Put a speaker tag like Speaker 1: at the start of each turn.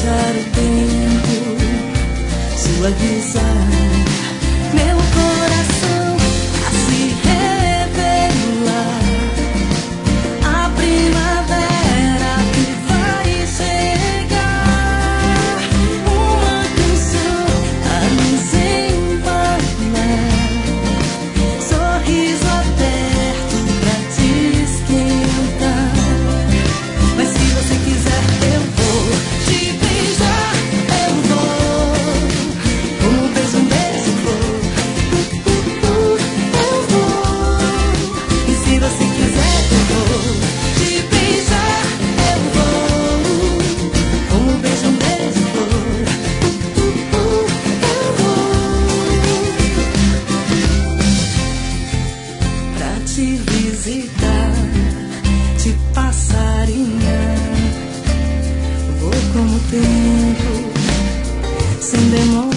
Speaker 1: deixar o tempo suavizar meu coração a se revelar. A primavera que vai chegar, uma canção a nos empanar, sorriso aberto pra te esquentar. Mas se você quiser eu vou te beijar, eu vou, como um beijo vou, eu vou. E se você quiser eu vou te beijar, eu vou, como um beijo vou, eu vou. Pra te visitar, te passarinhar, vou como o tempo, sem demora.